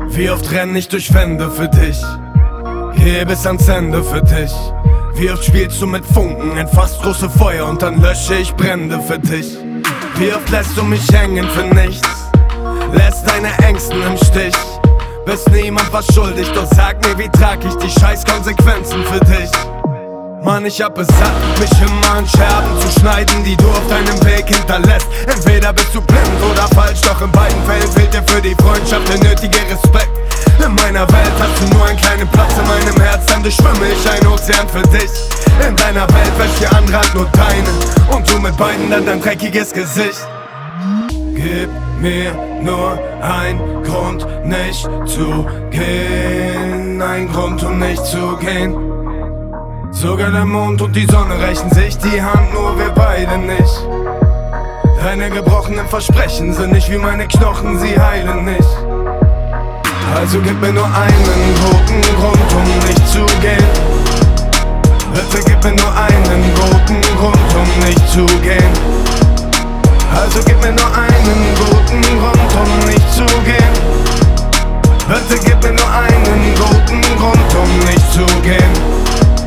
Wie oft renn ich durch Wände für dich, geh bis ans Ende für dich. Wie oft spielst du mit Funken, entfachst große Feuer und dann lösche ich Brände für dich. Wie oft lässt du mich hängen für nichts, lässt deine Ängsten im Stich. Bist niemand was schuldig, doch sag mir, wie trag ich die scheiß Konsequenzen für dich? Mann, ich hab es satt, mich immer in Scherben zu schneiden, die du auf deinem Weg hinterlässt. Entweder bist du blind oder falsch, doch in beiden Fällen fehlt dir für die Freundschaft der nötige Respekt. In meiner Welt hast du nur einen kleinen Platz in meinem Herz, denn durchschwimme ich ein Ozean für dich. In deiner Welt wäscht die andere Hand nur deine und du mit beiden dann dein dreckiges Gesicht. Gib mir nur ein Grund, nicht zu gehen, ein Grund, um nicht zu gehen. Sogar der Mond und die Sonne reichen sich die Hand, nur wir beide nicht. Deine gebrochenen Versprechen sind nicht wie meine Knochen, sie heilen nicht. Also gib mir nur einen guten Grund, um nicht zu gehen. Bitte gib mir nur einen guten Grund, um nicht zu gehen. Also gib mir nur einen guten Grund, um nicht zu gehen. Bitte gib mir nur einen guten Grund, um nicht zu gehen.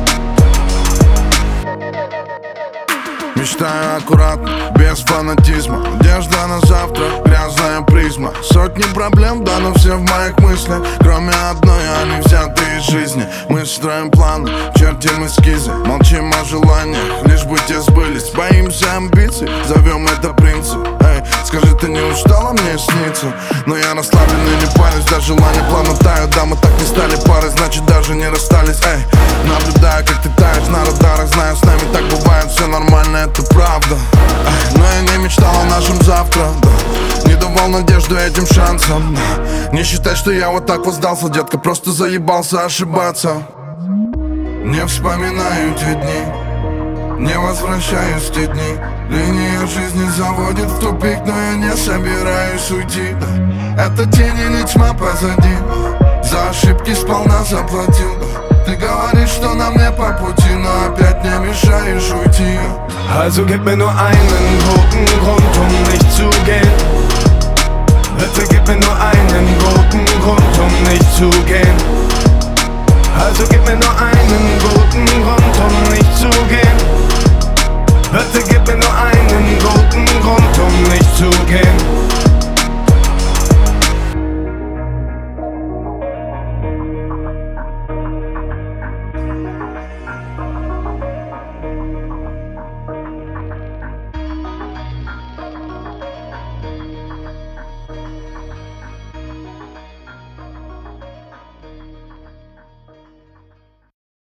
Мечтаю аккуратно, без фанатизма. Одежда на завтра, грязная призма. Сотни проблем, да, но все в моих мыслях. Кроме одной, они взяты из жизни. Мы строим планы, чертим эскизы. Молчим о желаниях, лишь бы те сбылись. Боимся амбиций, зовем это принцип. Эй, скажи, ты не устала мне сниться? Но я расслаблен и не парюсь, да желания плавно тают. Да, мы так не стали парой, значит даже не расстались. Эй, наблюдаю, как ты таешь на радарах. Знаю, с нами так бывает, все нормально, это правда. Эй, но я не мечтал о нашем завтра, да. Не давал надежду этим шансам, да. Не считай, что я вот так воздался, детка, просто заебался ошибаться. Не вспоминаю те дни, не возвращаюсь в те дни. Линия жизни заводит в тупик, но я не собираюсь уйти, да. Это тень или тьма позади, за ошибки сполна заплатил, да. Ты говоришь, что нам не по пути, но опять не мешаешь уйти. Also gib mir nur einen guten Grund, um nicht zu gehen. Bitte gib mir nur einen guten Grund, um nicht zu gehen. Also gib mir nur einen guten Grund, um nicht zu gehen.